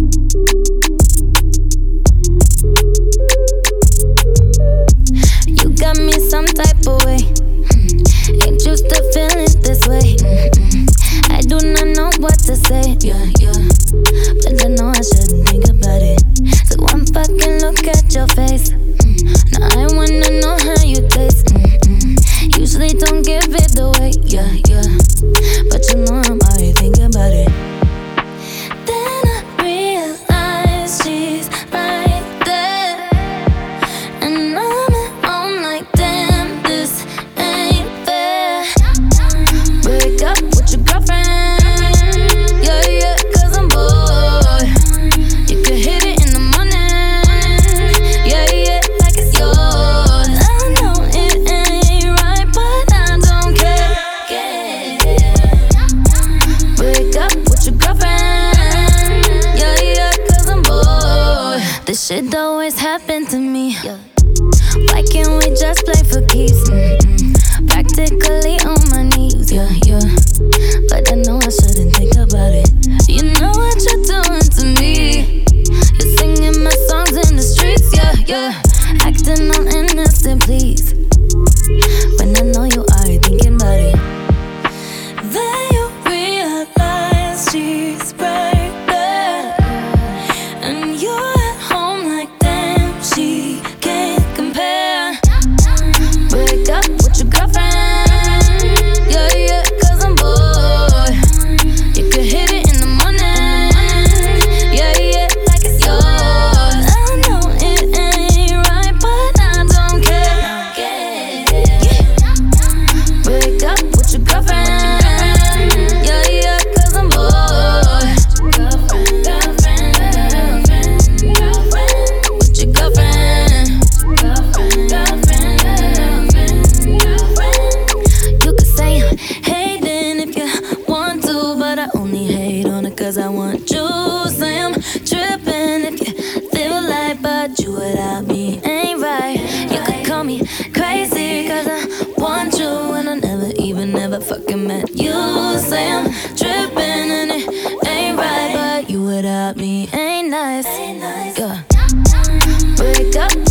You got me some type of way. Ain't used to feeling this way. I do not know what to say. Yeah, yeah. But I know I shouldn't think about it. So one fucking look at your face. Now I wanna know how you taste. Usually don't give it away. Yeah, yeah. But you know I'm already thinking about it. Then I realize she's right there, and I'm at home like, damn, this ain't fair. Break up with your girlfriend, yeah, yeah, 'cause I'm bored. You could hit it in the morning, yeah, yeah, like it's yours. I know it ain't right, but I don't care. Break up with your girlfriend, yeah, yeah, 'cause I'm bored. This shit always happen to me. Why can't we just play for keeps? Practically on my knees, yeah, yeah. But I know I shouldn't think about it. You know what you're doing to me. You're singing my songs in the streets, yeah, yeah. Acting all innocent, please. When I know you are thinking about it. Then you realize she's right there, and you're at home like, damn, she can't compare. Break up with your girlfriend, yeah, yeah, 'cause I'm bored. You could hit it in the morning, yeah, yeah, like it's yours. I know it ain't right, but I don't care. Break up with your girlfriend, yeah, yeah, 'cause I'm bored. Girlfriend, girlfriend, girlfriend, girlfriend. With your girlfriend, girlfriend, girlfriend, girlfriend, girlfriend. You could say I'm hating if you want to, but I only hate on it 'cause I want you. Say I'm tripping if you feel like, but you without me ain't right. You could call me crazy 'cause I want you, and I never even ever fucking met you. Say I'm tripping and it ain't right, but you without me ain't nice. Yeah. Break up